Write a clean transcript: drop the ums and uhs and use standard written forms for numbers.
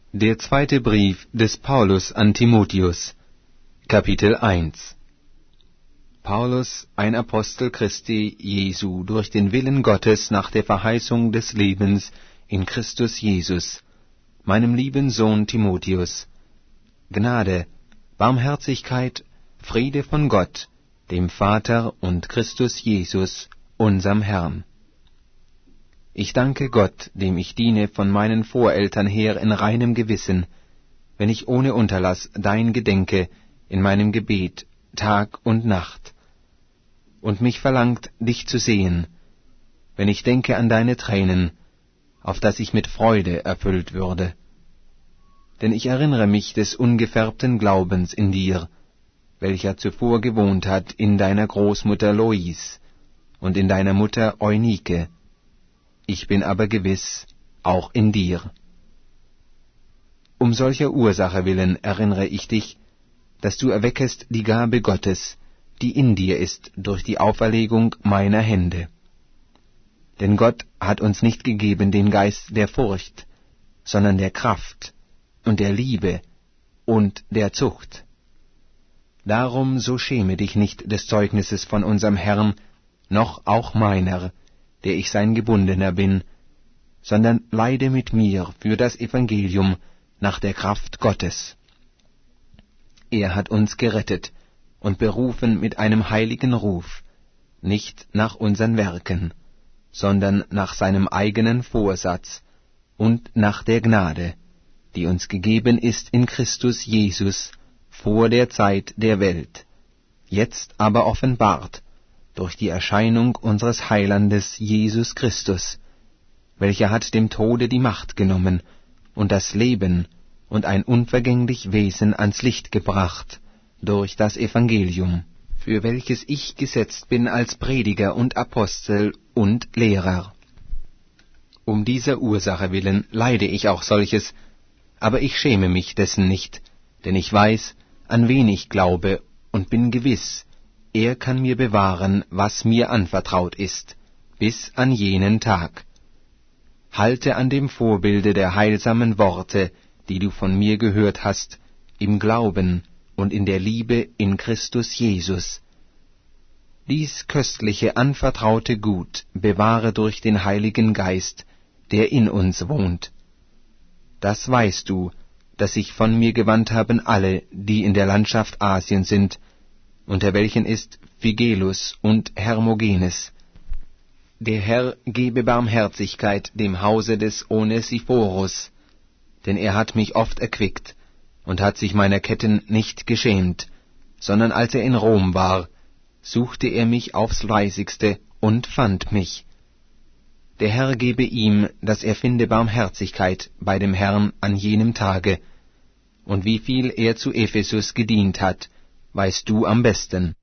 Der zweite Brief des Paulus an Timotheus, Kapitel 1. Paulus, ein Apostel Christi Jesu, durch den Willen Gottes nach der Verheißung des Lebens in Christus Jesus, meinem lieben Sohn Timotheus, Gnade, Barmherzigkeit, Friede von Gott, dem Vater und Christus Jesus, unserm Herrn. Ich danke Gott, dem ich diene von meinen Voreltern her in reinem Gewissen, wenn ich ohne Unterlass dein gedenke in meinem Gebet Tag und Nacht, und mich verlangt, dich zu sehen, wenn ich denke an deine Tränen, auf dass ich mit Freude erfüllt würde. Denn ich erinnere mich des ungefärbten Glaubens in dir, welcher zuvor gewohnt hat in deiner Großmutter Lois und in deiner Mutter Eunike. Ich bin aber gewiss, auch in dir. Um solcher Ursache willen erinnere ich dich, dass du erweckest die Gabe Gottes, die in dir ist durch die Auferlegung meiner Hände. Denn Gott hat uns nicht gegeben den Geist der Furcht, sondern der Kraft und der Liebe und der Zucht. Darum so schäme dich nicht des Zeugnisses von unserem Herrn, noch auch meiner, der ich sein Gebundener bin, sondern leide mit mir für das Evangelium nach der Kraft Gottes. Er hat uns gerettet und berufen mit einem heiligen Ruf, nicht nach unseren Werken, sondern nach seinem eigenen Vorsatz und nach der Gnade, die uns gegeben ist in Christus Jesus vor der Zeit der Welt, jetzt aber offenbart durch die Erscheinung unseres Heilandes Jesus Christus, welcher hat dem Tode die Macht genommen und das Leben und ein unvergänglich Wesen ans Licht gebracht durch das Evangelium, für welches ich gesetzt bin als Prediger und Apostel und Lehrer. Um dieser Ursache willen leide ich auch solches, aber ich schäme mich dessen nicht, denn ich weiß, an wen ich glaube, und bin gewiss, er kann mir bewahren, was mir anvertraut ist, bis an jenen Tag. Halte an dem Vorbilde der heilsamen Worte, die du von mir gehört hast, im Glauben und in der Liebe in Christus Jesus. Dies köstliche anvertraute Gut bewahre durch den Heiligen Geist, der in uns wohnt. Das weißt du, dass sich von mir gewandt haben alle, die in der Landschaft Asien sind, unter welchen ist Phygelus und Hermogenes. Der Herr gebe Barmherzigkeit dem Hause des Onesiphorus, denn er hat mich oft erquickt und hat sich meiner Ketten nicht geschämt, sondern als er in Rom war, suchte er mich aufs Fleißigste und fand mich. Der Herr gebe ihm, dass er finde Barmherzigkeit bei dem Herrn an jenem Tage, und wie viel er zu Ephesus gedient hat, weißt du am besten.